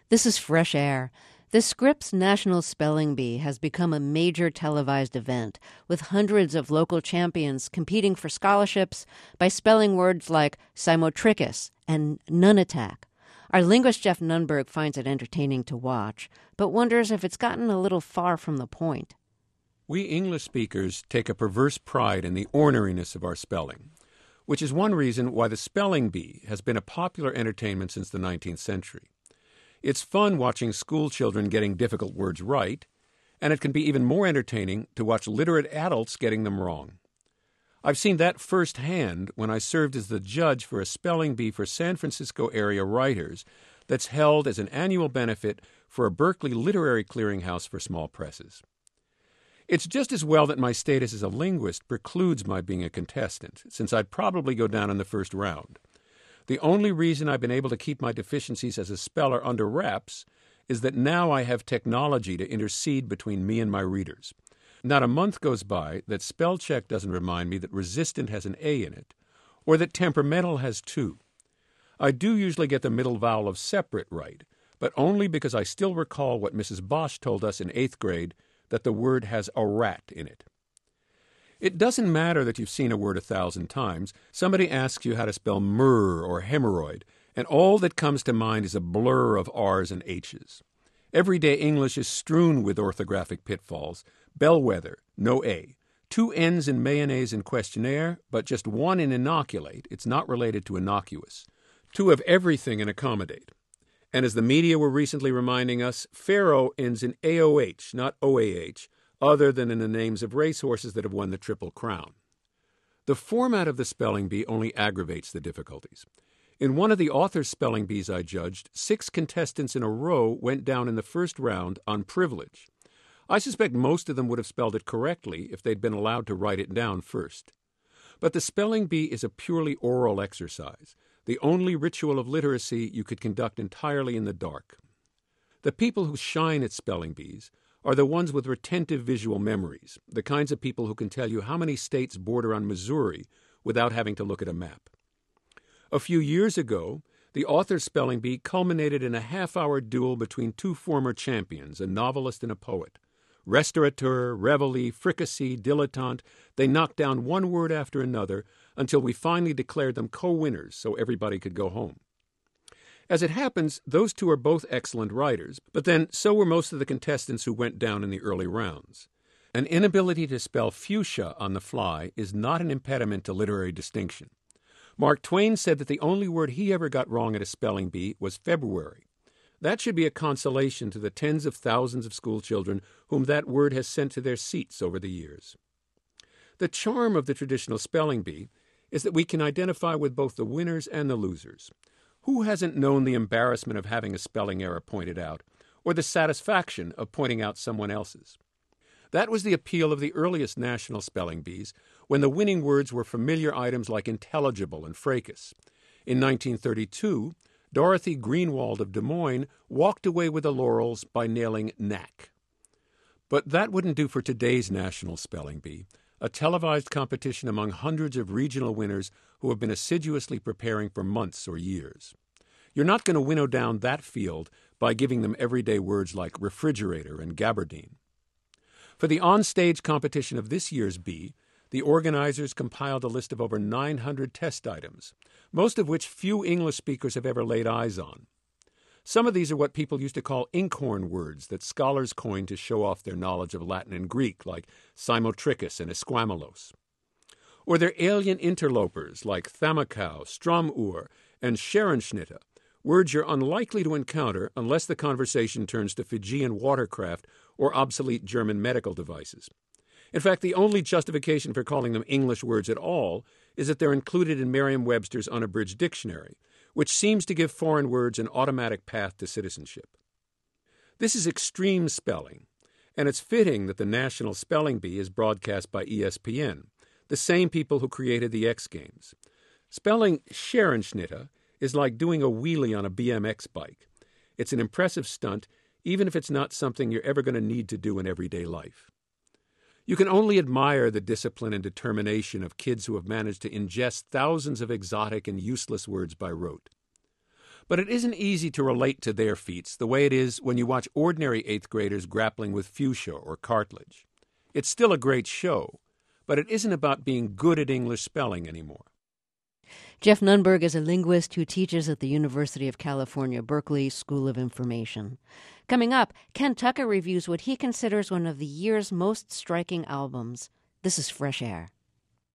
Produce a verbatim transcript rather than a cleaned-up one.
This is Fresh Air. The Scripps National Spelling Bee has become a major televised event, with hundreds of local champions competing for scholarships by spelling words like Simotricus and Nunatak. Our linguist Jeff Nunberg finds it entertaining to watch, but wonders if it's gotten a little far from the point. We English speakers take a perverse pride in the orneriness of our spelling, which is one reason why the spelling bee has been a popular entertainment since the nineteenth century. It's fun watching school children getting difficult words right, and it can be even more entertaining to watch literate adults getting them wrong. I've seen that firsthand when I served as the judge for a spelling bee for San Francisco area writers that's held as an annual benefit for a Berkeley literary clearinghouse for small presses. It's just as well that my status as a linguist precludes my being a contestant, since I'd probably go down in the first round. The only reason I've been able to keep my deficiencies as a speller under wraps is that now I have technology to intercede between me and my readers. Not a month goes by that spell check doesn't remind me that resistant has an A in it, or that temperamental has two. I do usually get the middle vowel of separate right, but only because I still recall what Missus Bosch told us in eighth grade, that the word has a rat in it. It doesn't matter that you've seen a word a thousand times. Somebody asks you how to spell myrrh or hemorrhoid, and all that comes to mind is a blur of R's and H's. Everyday English is strewn with orthographic pitfalls. Bellwether, no A. Two N's in mayonnaise and questionnaire, but just one in inoculate. It's not related to innocuous. Two of everything in accommodate. And as the media were recently reminding us, Pharaoh ends in A O H, not O A H, other than in the names of racehorses that have won the Triple Crown. The format of the spelling bee only aggravates the difficulties. In one of the author's spelling bees I judged, six contestants in a row went down in the first round on privilege. I suspect most of them would have spelled it correctly if they'd been allowed to write it down first. But the spelling bee is a purely oral exercise, the only ritual of literacy you could conduct entirely in the dark. The people who shine at spelling bees are the ones with retentive visual memories, the kinds of people who can tell you how many states border on Missouri without having to look at a map. A few years ago, the author's spelling bee culminated in a half-hour duel between two former champions, a novelist and a poet. Restaurateur, reveille, fricassee, dilettante, they knocked down one word after another until we finally declared them co-winners so everybody could go home. As it happens, those two are both excellent writers, but then so were most of the contestants who went down in the early rounds. An inability to spell fuchsia on the fly is not an impediment to literary distinction. Mark Twain said that the only word he ever got wrong at a spelling bee was February. That should be a consolation to the tens of thousands of schoolchildren whom that word has sent to their seats over the years. The charm of the traditional spelling bee is that we can identify with both the winners and the losers. Who hasn't known the embarrassment of having a spelling error pointed out, or the satisfaction of pointing out someone else's? That was the appeal of the earliest national spelling bees, when the winning words were familiar items like intelligible and fracas. In nineteen thirty-two, Dorothy Greenwald of Des Moines walked away with the laurels by nailing knack. But that wouldn't do for today's national spelling bee, a televised competition among hundreds of regional winners who have been assiduously preparing for months or years. You're not going to winnow down that field by giving them everyday words like refrigerator and gabardine. For the on-stage competition of this year's bee, the organizers compiled a list of over nine hundred test items, most of which few English speakers have ever laid eyes on. Some of these are what people used to call inkhorn words that scholars coined to show off their knowledge of Latin and Greek, like Simotricus and Esquamelos. Or they're alien interlopers like Thammakau, Stromur, and Scherenschnitte, words you're unlikely to encounter unless the conversation turns to Fijian watercraft or obsolete German medical devices. In fact, the only justification for calling them English words at all is that they're included in Merriam-Webster's unabridged dictionary, which seems to give foreign words an automatic path to citizenship. This is extreme spelling, and it's fitting that the National Spelling Bee is broadcast by E S P N, the same people who created the X Games. Spelling Scherenschnitte is like doing a wheelie on a B M X bike. It's an impressive stunt, even if it's not something you're ever going to need to do in everyday life. You can only admire the discipline and determination of kids who have managed to ingest thousands of exotic and useless words by rote. But it isn't easy to relate to their feats the way it is when you watch ordinary eighth graders grappling with fuchsia or cartilage. It's still a great show, but it isn't about being good at English spelling anymore. Jeff Nunberg is a linguist who teaches at the University of California, Berkeley School of Information. Coming up, Ken Tucker reviews what he considers one of the year's most striking albums. This is Fresh Air.